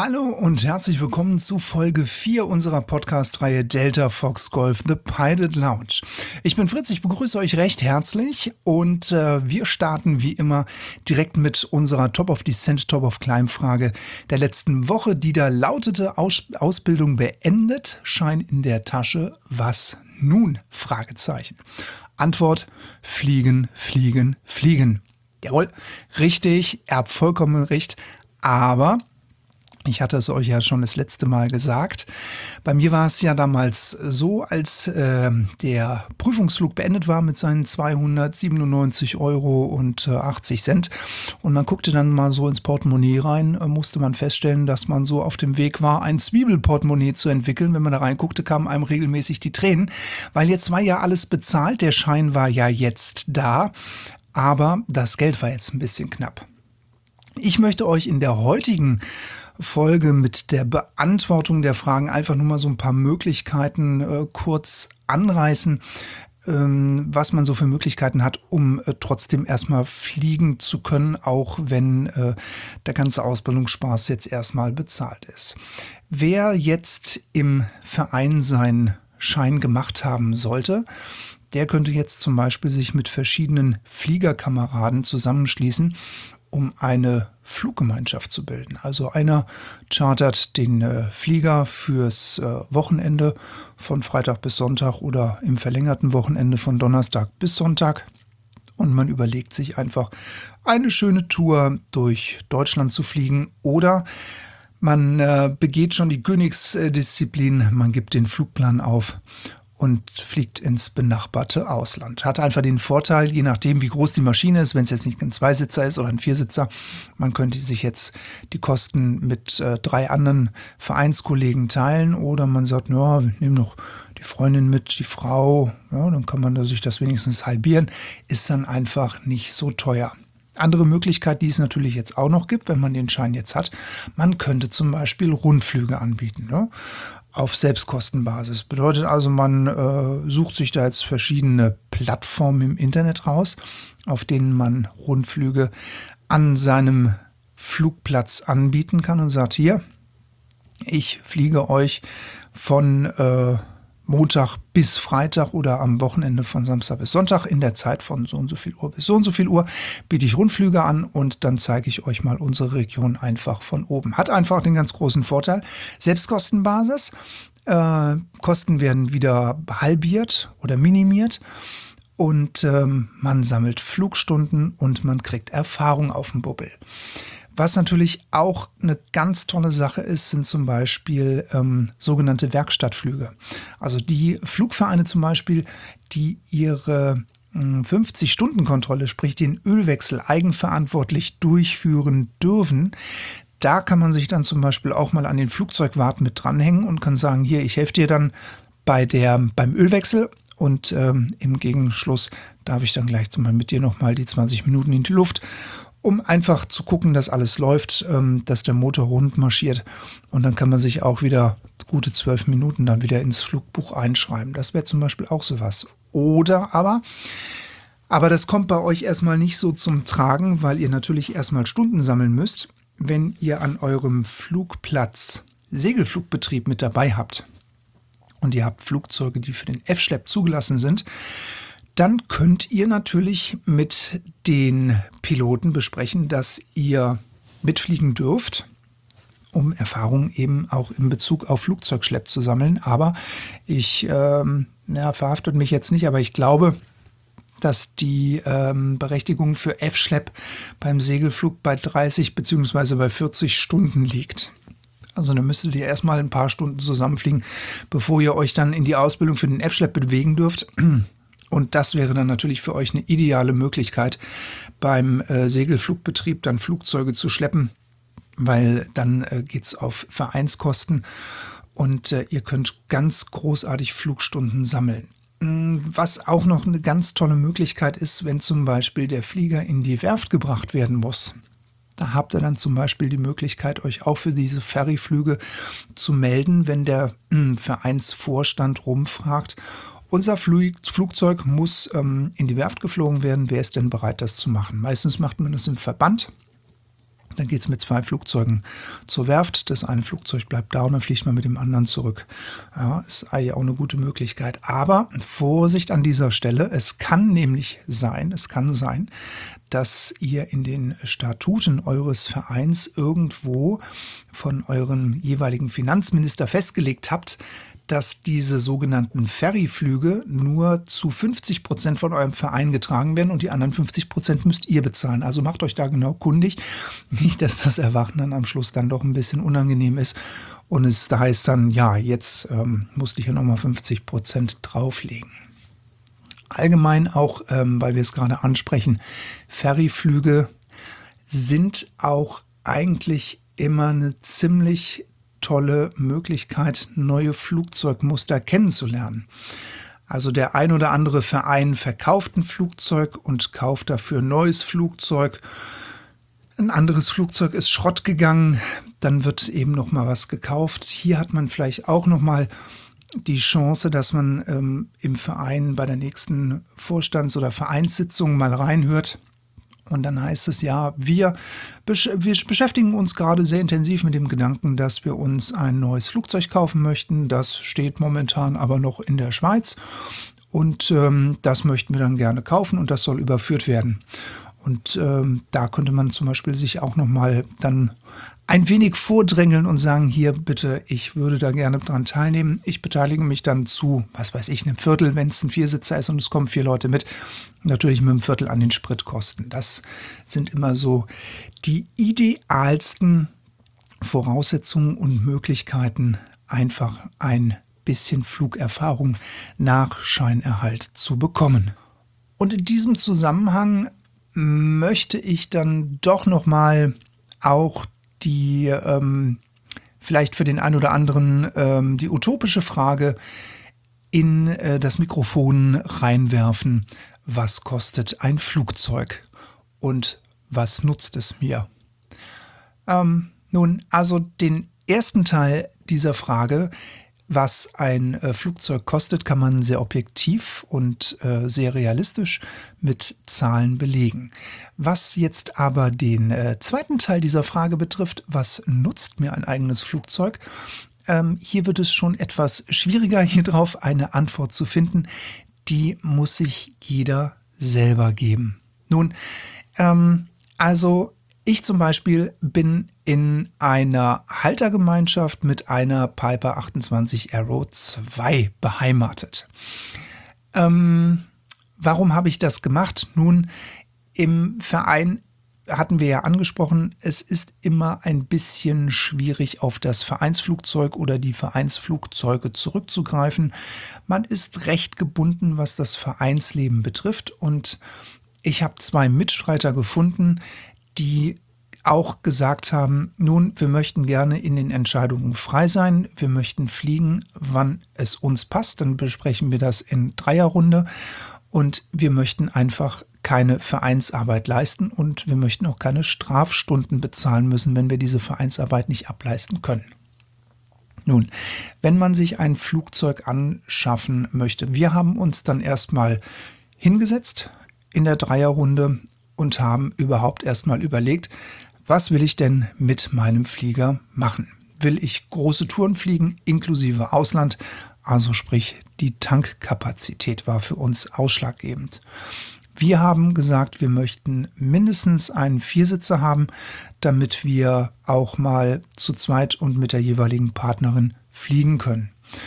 Hallo und herzlich willkommen zu Folge 4 unserer Podcast-Reihe Delta Fox Golf The Pilot Lounge. Ich bin Fritz, ich begrüße euch recht herzlich und wir starten wie immer direkt mit unserer Top of Descent, Top of Climb Frage der letzten Woche, die da lautete: Ausbildung beendet, Schein in der Tasche, was nun? Fragezeichen. Antwort: Fliegen, fliegen, fliegen. Jawohl, richtig, ihr habt vollkommen recht, aber ich hatte es euch ja schon das letzte Mal gesagt. Bei mir war es ja damals so, als der Prüfungsflug beendet war mit seinen 297,80 € und man guckte dann mal so ins Portemonnaie rein, musste man feststellen, dass man so auf dem Weg war, ein Zwiebelportemonnaie zu entwickeln. Wenn man da reinguckte, kamen einem regelmäßig die Tränen, weil jetzt war ja alles bezahlt, der Schein war ja jetzt da, aber das Geld war jetzt ein bisschen knapp. Ich möchte euch in der heutigen Folge mit der Beantwortung der Fragen einfach nur mal so ein paar Möglichkeiten kurz anreißen, was man so für Möglichkeiten hat, um trotzdem erstmal fliegen zu können, auch wenn der ganze Ausbildungsspaß jetzt erstmal bezahlt ist. Wer jetzt im Verein seinen Schein gemacht haben sollte, der könnte jetzt zum Beispiel sich mit verschiedenen Fliegerkameraden zusammenschließen, um eine Fluggemeinschaft zu bilden. Also einer chartert den Flieger fürs Wochenende von Freitag bis Sonntag oder im verlängerten Wochenende von Donnerstag bis Sonntag. Und man überlegt sich einfach, eine schöne Tour durch Deutschland zu fliegen, oder man begeht schon die Königsdisziplin, man gibt den Flugplan auf und fliegt ins benachbarte Ausland. Hat einfach den Vorteil, je nachdem wie groß die Maschine ist, wenn es jetzt nicht ein Zweisitzer ist oder ein Viersitzer, man könnte sich jetzt die Kosten mit 3 anderen Vereinskollegen teilen, oder man sagt, ja, wir nehmen noch die Freundin mit, die Frau, ja, dann kann man sich das wenigstens halbieren, ist dann einfach nicht so teuer. Andere Möglichkeit, die es natürlich jetzt auch noch gibt, wenn man den Schein jetzt hat, man könnte zum Beispiel Rundflüge anbieten, ne? Auf Selbstkostenbasis. Bedeutet also, man sucht sich da jetzt verschiedene Plattformen im Internet raus, auf denen man Rundflüge an seinem Flugplatz anbieten kann und sagt, hier, ich fliege euch von Montag bis Freitag oder am Wochenende von Samstag bis Sonntag in der Zeit von so und so viel Uhr bis so und so viel Uhr biete ich Rundflüge an, und dann zeige ich euch mal unsere Region einfach von oben. Hat einfach den ganz großen Vorteil: Selbstkostenbasis, Kosten werden wieder halbiert oder minimiert, und man sammelt Flugstunden und man kriegt Erfahrung auf dem Bubbel. Was natürlich auch eine ganz tolle Sache ist, sind zum Beispiel sogenannte Werkstattflüge. Also die Flugvereine zum Beispiel, die ihre 50-Stunden-Kontrolle, sprich den Ölwechsel, eigenverantwortlich durchführen dürfen. Da kann man sich dann zum Beispiel auch mal an den Flugzeugwart mit dranhängen und kann sagen, hier, ich helfe dir dann beim Ölwechsel, und im Gegenschluss darf ich dann gleich mal mit dir nochmal die 20 Minuten in die Luft, um einfach zu gucken, dass alles läuft, dass der Motor rund marschiert, und dann kann man sich auch wieder gute 12 Minuten dann wieder ins Flugbuch einschreiben. Das wäre zum Beispiel auch sowas. Oder aber das kommt bei euch erstmal nicht so zum Tragen, weil ihr natürlich erstmal Stunden sammeln müsst, wenn ihr an eurem Flugplatz Segelflugbetrieb mit dabei habt und ihr habt Flugzeuge, die für den F-Schlepp zugelassen sind. Dann könnt ihr natürlich mit den Piloten besprechen, dass ihr mitfliegen dürft, um Erfahrung eben auch in Bezug auf Flugzeugschlepp zu sammeln. Aber ich verhaftet mich jetzt nicht, aber ich glaube, dass die Berechtigung für F-Schlepp beim Segelflug bei 30 bzw. bei 40 Stunden liegt. Also dann müsstet ihr erstmal ein paar Stunden zusammenfliegen, bevor ihr euch dann in die Ausbildung für den F-Schlepp bewegen dürft. Und das wäre dann natürlich für euch eine ideale Möglichkeit, beim Segelflugbetrieb dann Flugzeuge zu schleppen, weil dann geht es auf Vereinskosten und ihr könnt ganz großartig Flugstunden sammeln. Was auch noch eine ganz tolle Möglichkeit ist, wenn zum Beispiel der Flieger in die Werft gebracht werden muss. Da habt ihr dann zum Beispiel die Möglichkeit, euch auch für diese Ferryflüge zu melden, wenn der Vereinsvorstand rumfragt: Unser Flugzeug muss in die Werft geflogen werden. Wer ist denn bereit, das zu machen? Meistens macht man das im Verband. Dann geht es mit 2 Flugzeugen zur Werft. Das eine Flugzeug bleibt da und dann fliegt man mit dem anderen zurück. Ja, ist eigentlich auch eine gute Möglichkeit. Aber Vorsicht an dieser Stelle. Es kann sein, dass ihr in den Statuten eures Vereins irgendwo von eurem jeweiligen Finanzminister festgelegt habt, dass diese sogenannten Ferryflüge nur zu 50% von eurem Verein getragen werden und die anderen 50% müsst ihr bezahlen. Also macht euch da genau kundig. Nicht, dass das Erwachen dann am Schluss dann doch ein bisschen unangenehm ist und es da heißt dann, ja, jetzt musste ich ja nochmal 50% drauflegen. Allgemein auch, weil wir es gerade ansprechen, Ferryflüge sind auch eigentlich immer eine ziemlich tolle Möglichkeit, neue Flugzeugmuster kennenzulernen. Also der ein oder andere Verein verkauft ein Flugzeug und kauft dafür ein neues Flugzeug. Ein anderes Flugzeug ist Schrott gegangen, dann wird eben noch mal was gekauft. Hier hat man vielleicht auch noch mal die Chance, dass man im Verein bei der nächsten Vorstands- oder Vereinssitzung mal reinhört. Und dann heißt es ja, wir beschäftigen uns gerade sehr intensiv mit dem Gedanken, dass wir uns ein neues Flugzeug kaufen möchten. Das steht momentan aber noch in der Schweiz und das möchten wir dann gerne kaufen und das soll überführt werden. Und da könnte man zum Beispiel sich auch nochmal dann ein wenig vordrängeln und sagen, hier bitte, ich würde da gerne dran teilnehmen. Ich beteilige mich dann zu, was weiß ich, einem Viertel, wenn es ein Viersitzer ist und es kommen 4 Leute mit. Natürlich mit einem Viertel an den Spritkosten. Das sind immer so die idealsten Voraussetzungen und Möglichkeiten, einfach ein bisschen Flugerfahrung nach Scheinerhalt zu bekommen. Und in diesem Zusammenhang möchte ich dann doch nochmal auch die vielleicht für den einen oder anderen die utopische Frage in das Mikrofon reinwerfen. Was kostet ein Flugzeug und was nutzt es mir? Nun, also den ersten Teil dieser Frage, was ein Flugzeug kostet, kann man sehr objektiv und sehr realistisch mit Zahlen belegen. Was jetzt aber den zweiten Teil dieser Frage betrifft, was nutzt mir ein eigenes Flugzeug? Hier wird es schon etwas schwieriger, hier drauf eine Antwort zu finden. Die muss sich jeder selber geben. Nun, also ich zum Beispiel bin in einer Haltergemeinschaft mit einer Piper 28 Arrow 2 beheimatet. Warum habe ich das gemacht? Nun, im Verein hatten wir ja angesprochen, es ist immer ein bisschen schwierig, auf das Vereinsflugzeug oder die Vereinsflugzeuge zurückzugreifen. Man ist recht gebunden, was das Vereinsleben betrifft. Und ich habe 2 Mitstreiter gefunden, die auch gesagt haben, nun, wir möchten gerne in den Entscheidungen frei sein. Wir möchten fliegen, wann es uns passt. Dann besprechen wir das in Dreierrunde. Und wir möchten einfach keine Vereinsarbeit leisten und wir möchten auch keine Strafstunden bezahlen müssen, wenn wir diese Vereinsarbeit nicht ableisten können. Nun, wenn man sich ein Flugzeug anschaffen möchte, wir haben uns dann erstmal hingesetzt in der Dreierrunde und haben überhaupt erstmal überlegt, was will ich denn mit meinem Flieger machen? Will ich große Touren fliegen, inklusive Ausland? Also sprich, die Tankkapazität war für uns ausschlaggebend. Wir haben gesagt, wir möchten mindestens einen Viersitzer haben, damit wir auch mal zu zweit und mit der jeweiligen Partnerin fliegen können.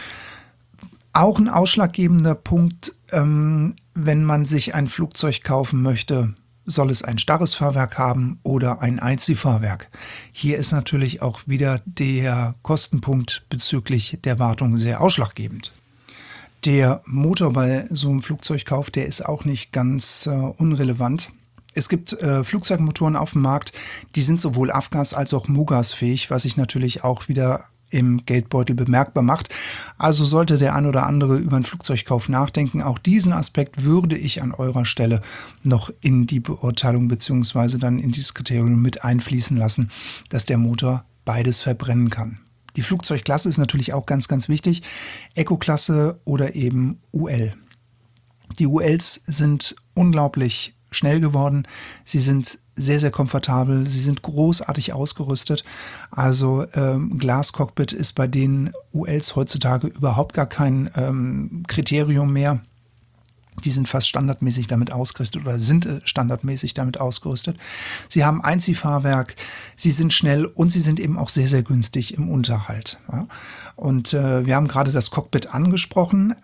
Auch ein ausschlaggebender Punkt, wenn man sich ein Flugzeug kaufen möchte, soll es ein starres Fahrwerk haben oder ein Einziehfahrwerk. Hier ist natürlich auch wieder der Kostenpunkt bezüglich der Wartung sehr ausschlaggebend. Der Motor bei so einem Flugzeugkauf, der ist auch nicht ganz unrelevant. Es gibt Flugzeugmotoren auf dem Markt, die sind sowohl Avgas als auch Mugas-fähig, was sich natürlich auch wieder im Geldbeutel bemerkbar macht. Also sollte der ein oder andere über einen Flugzeugkauf nachdenken, auch diesen Aspekt würde ich an eurer Stelle noch in die Beurteilung bzw. dann in dieses Kriterium mit einfließen lassen, dass der Motor beides verbrennen kann. Die Flugzeugklasse ist natürlich auch ganz, ganz wichtig. Eco-Klasse oder eben UL. Die ULs sind unglaublich schnell geworden. Sie sind sehr, sehr komfortabel. Sie sind großartig ausgerüstet. Also Glascockpit ist bei den ULs heutzutage überhaupt gar kein Kriterium mehr. Die sind fast standardmäßig damit ausgerüstet oder sind standardmäßig damit ausgerüstet. Sie haben Einziehfahrwerk, sie sind schnell und sie sind eben auch sehr, sehr günstig im Unterhalt. Ja? Und wir haben gerade das Cockpit angesprochen.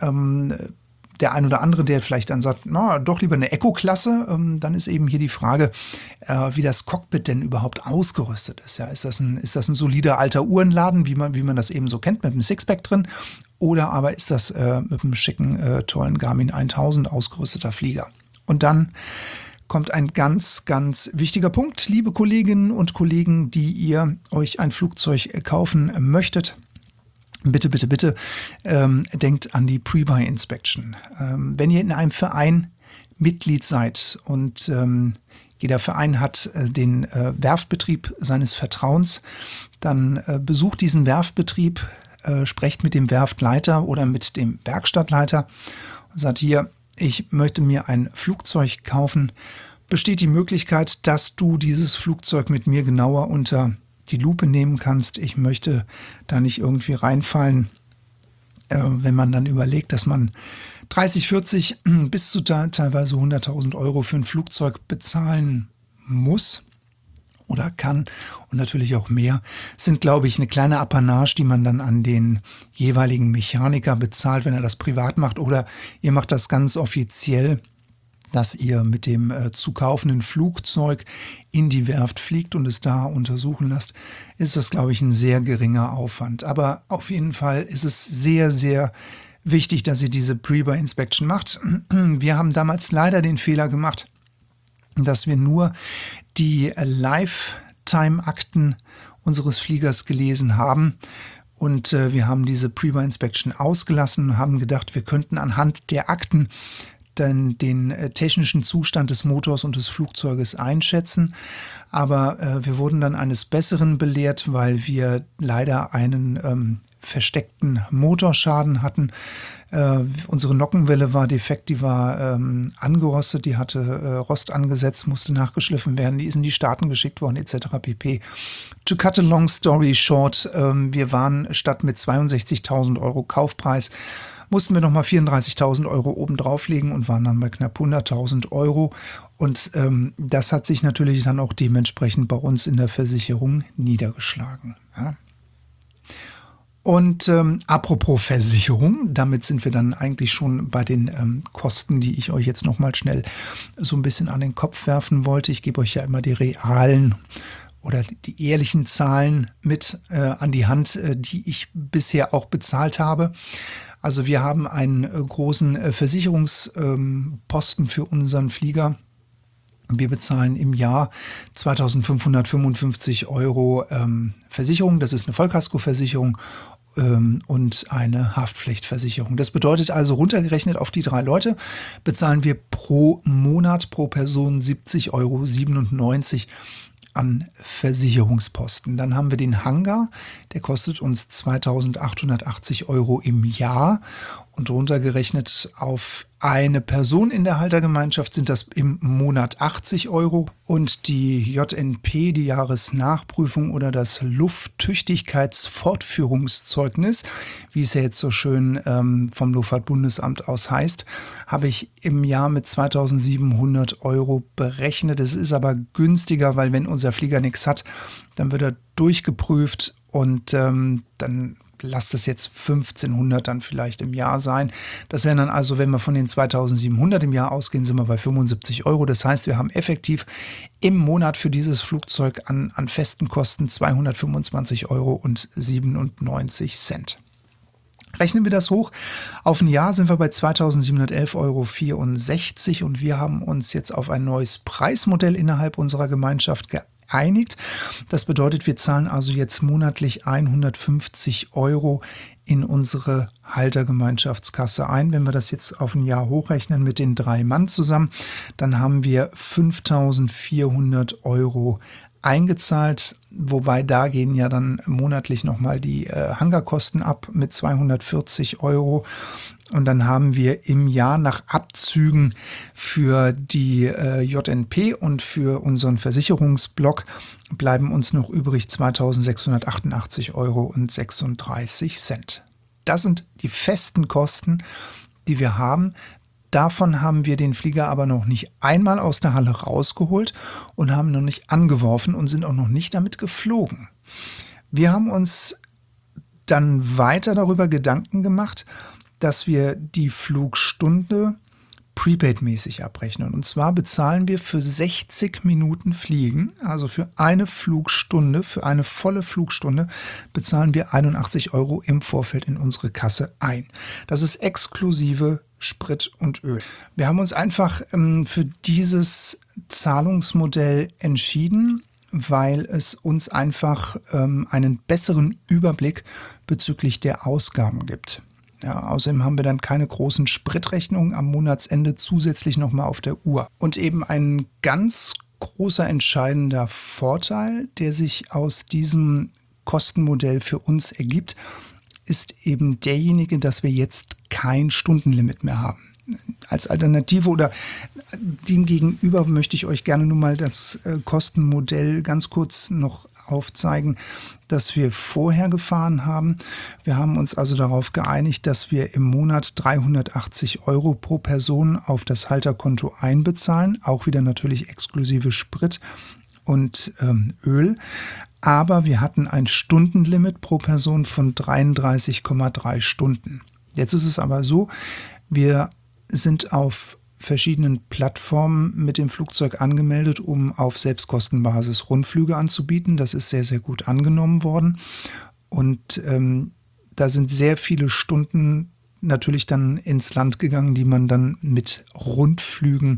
Der ein oder andere, der vielleicht dann sagt, na, doch lieber eine Eco-Klasse, dann ist eben hier die Frage, wie das Cockpit denn überhaupt ausgerüstet ist. Ja, ist das ein solider alter Uhrenladen, wie man das eben so kennt, mit einem Sixpack drin? Oder aber ist das mit einem schicken, tollen Garmin 1000 ausgerüsteter Flieger? Und dann kommt ein ganz, ganz wichtiger Punkt, liebe Kolleginnen und Kollegen, die ihr euch ein Flugzeug kaufen möchtet. Bitte, bitte, bitte denkt an die Pre-Buy-Inspection. Wenn ihr in einem Verein Mitglied seid und jeder Verein hat den Werftbetrieb seines Vertrauens, dann besucht diesen Werftbetrieb, sprecht mit dem Werftleiter oder mit dem Werkstattleiter und sagt hier, ich möchte mir ein Flugzeug kaufen. Besteht die Möglichkeit, dass du dieses Flugzeug mit mir genauer unter die Lupe nehmen kannst. Ich möchte da nicht irgendwie reinfallen, wenn man dann überlegt, dass man 30, 40 bis zu teilweise 100.000 Euro für ein Flugzeug bezahlen muss oder kann und natürlich auch mehr, sind, glaube ich, eine kleine Apanage, die man dann an den jeweiligen Mechaniker bezahlt, wenn er das privat macht, oder ihr macht das ganz offiziell, dass ihr mit dem zu kaufenden Flugzeug in die Werft fliegt und es da untersuchen lasst, ist das, glaube ich, ein sehr geringer Aufwand. Aber auf jeden Fall ist es sehr, sehr wichtig, dass ihr diese Pre-Buy-Inspection macht. Wir haben damals leider den Fehler gemacht, dass wir nur die Lifetime-Akten unseres Fliegers gelesen haben. Und wir haben diese Pre-Buy-Inspection ausgelassen und haben gedacht, wir könnten anhand der Akten dann den technischen Zustand des Motors und des Flugzeuges einschätzen. Aber wir wurden dann eines Besseren belehrt, weil wir leider einen versteckten Motorschaden hatten. Unsere Nockenwelle war defekt, die war angerostet, die hatte Rost angesetzt, musste nachgeschliffen werden, die ist in die Staaten geschickt worden etc. pp. To cut a long story short, wir waren statt mit 62.000 Euro Kaufpreis, mussten wir nochmal 34.000 Euro oben drauflegen und waren dann bei knapp 100.000 Euro. Und das hat sich natürlich dann auch dementsprechend bei uns in der Versicherung niedergeschlagen. Ja. Und apropos Versicherung, damit sind wir dann eigentlich schon bei den Kosten, die ich euch jetzt nochmal schnell so ein bisschen an den Kopf werfen wollte. Ich gebe euch ja immer die realen oder die ehrlichen Zahlen mit an die Hand, die ich bisher auch bezahlt habe. Also wir haben einen großen Versicherungsposten für unseren Flieger. Wir bezahlen im Jahr 2.555 Euro Versicherung. Das ist eine Vollkaskoversicherung und eine Haftpflichtversicherung. Das bedeutet also, runtergerechnet auf die 3 Leute, bezahlen wir pro Monat, pro Person 70,97 Euro an Versicherungsposten. Dann haben wir den Hangar, der kostet uns 2.880 Euro im Jahr und runtergerechnet auf eine Person in der Haltergemeinschaft sind das im Monat 80 Euro und die JNP, die Jahresnachprüfung oder das Lufttüchtigkeitsfortführungszeugnis, wie es ja jetzt so schön vom Luftfahrtbundesamt aus heißt, habe ich im Jahr mit 2.700 Euro berechnet. Es ist aber günstiger, weil wenn unser Flieger nichts hat, dann wird er durchgeprüft und dann lasst es jetzt 1.500 dann vielleicht im Jahr sein. Das wären dann also, wenn wir von den 2.700 im Jahr ausgehen, sind wir bei 75 Euro. Das heißt, wir haben effektiv im Monat für dieses Flugzeug an festen Kosten 225,97 Euro. Rechnen wir das hoch, auf ein Jahr sind wir bei 2.711,64 Euro und wir haben uns jetzt auf ein neues Preismodell innerhalb unserer Gemeinschaft geeinigt. Das bedeutet, wir zahlen also jetzt monatlich 150 Euro in unsere Haltergemeinschaftskasse ein. Wenn wir das jetzt auf ein Jahr hochrechnen mit den 3 Mann zusammen, dann haben wir 5.400 Euro eingezahlt. Wobei da gehen ja dann monatlich nochmal die Hangarkosten ab mit 240 €. Und dann haben wir im Jahr nach Abzügen für die JNP und für unseren Versicherungsblock bleiben uns noch übrig 2.688,36 €. Das sind die festen Kosten, die wir haben. Davon haben wir den Flieger aber noch nicht einmal aus der Halle rausgeholt und haben noch nicht angeworfen und sind auch noch nicht damit geflogen. Wir haben uns dann weiter darüber Gedanken gemacht, dass wir die Flugstunde Prepaid-mäßig abrechnen. Und zwar bezahlen wir für 60 Minuten Fliegen, also für eine Flugstunde, für eine volle Flugstunde, bezahlen wir 81 € im Vorfeld in unsere Kasse ein. Das ist exklusive Sprit und Öl. Wir haben uns einfach für dieses Zahlungsmodell entschieden, weil es uns einfach einen besseren Überblick bezüglich der Ausgaben gibt. Ja, außerdem haben wir dann keine großen Spritrechnungen am Monatsende zusätzlich nochmal auf der Uhr. Und eben ein ganz großer entscheidender Vorteil, der sich aus diesem Kostenmodell für uns ergibt, ist eben derjenige, dass wir jetzt kein Stundenlimit mehr haben. Als Alternative oder demgegenüber möchte ich euch gerne nur mal das Kostenmodell ganz kurz noch aufzeigen, das wir vorher gefahren haben. Wir haben uns also darauf geeinigt, dass wir im Monat 380 € pro Person auf das Halterkonto einbezahlen, auch wieder natürlich exklusive Sprit und Öl. Aber wir hatten ein Stundenlimit pro Person von 33,3 Stunden. Jetzt ist es aber so, wir sind auf verschiedenen Plattformen mit dem Flugzeug angemeldet, um auf Selbstkostenbasis Rundflüge anzubieten. Das ist sehr, sehr gut angenommen worden. Und da sind sehr viele Stunden natürlich dann ins Land gegangen, die man dann mit Rundflügen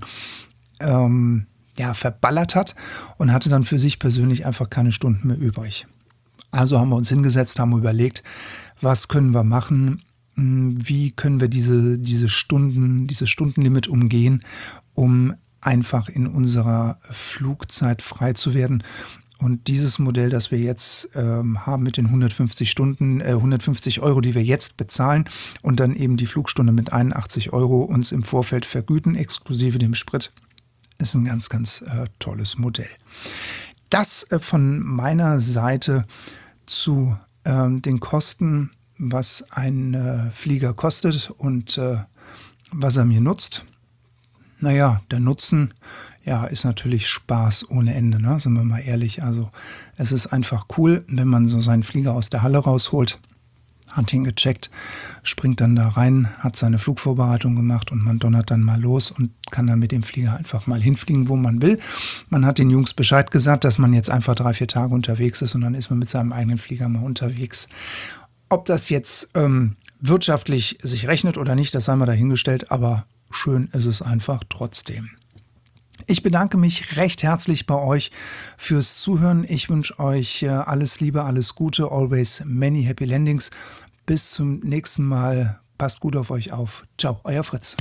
verballert hat und hatte dann für sich persönlich einfach keine Stunden mehr übrig. Also haben wir uns hingesetzt, haben überlegt, was können wir machen, wie können wir dieses Stundenlimit umgehen, um einfach in unserer Flugzeit frei zu werden. Und dieses Modell, das wir jetzt haben mit den 150 €, die wir jetzt bezahlen und dann eben die Flugstunde mit 81 € uns im Vorfeld vergüten, exklusive dem Sprit, ist ein ganz, ganz tolles Modell. Das von meiner Seite zu den Kosten, was ein Flieger kostet und was er mir nutzt. Naja, der Nutzen ist natürlich Spaß ohne Ende, ne? Sind wir mal ehrlich. Also es ist einfach cool, wenn man so seinen Flieger aus der Halle rausholt, hat ihn gecheckt, springt dann da rein, hat seine Flugvorbereitung gemacht und man donnert dann mal los und kann dann mit dem Flieger einfach mal hinfliegen, wo man will. Man hat den Jungs Bescheid gesagt, dass man jetzt einfach 3-4 Tage unterwegs ist und dann ist man mit seinem eigenen Flieger mal unterwegs. Ob das jetzt wirtschaftlich sich rechnet oder nicht, das sei mal dahingestellt, aber schön ist es einfach trotzdem. Ich bedanke mich recht herzlich bei euch fürs Zuhören. Ich wünsche euch alles Liebe, alles Gute, always many happy landings. Bis zum nächsten Mal. Passt gut auf euch auf. Ciao, euer Fritz.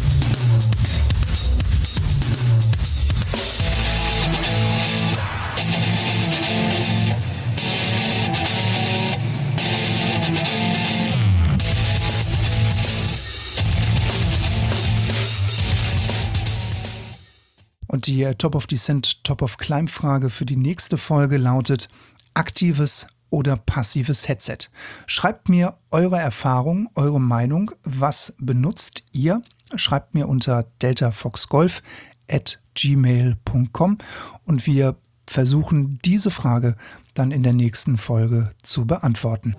Und die Top of Descent, Top of Climb Frage für die nächste Folge lautet: aktives oder passives Headset? Schreibt mir eure Erfahrung, eure Meinung. Was benutzt ihr? Schreibt mir unter deltafoxgolf@gmail.com und wir versuchen diese Frage dann in der nächsten Folge zu beantworten.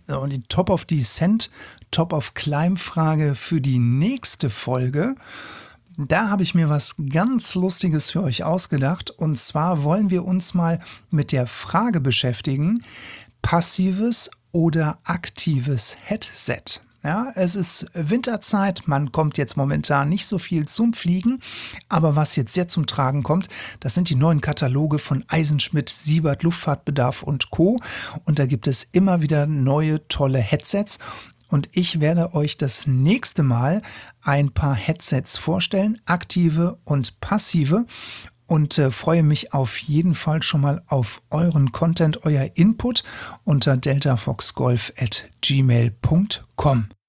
Und die Top of Descent, Top of Climb Frage für die nächste Folge. Da habe ich mir was ganz Lustiges für euch ausgedacht. Und zwar wollen wir uns mal mit der Frage beschäftigen, passives oder aktives Headset. Ja, es ist Winterzeit, man kommt jetzt momentan nicht so viel zum Fliegen, aber was jetzt sehr zum Tragen kommt, das sind die neuen Kataloge von Eisenschmidt, Siebert, Luftfahrtbedarf und Co. Und da gibt es immer wieder neue tolle Headsets. Und ich werde euch das nächste Mal ein paar Headsets vorstellen, aktive und passive. Und freue mich auf jeden Fall schon mal auf euren Content, euer Input unter deltafoxgolf@gmail.com.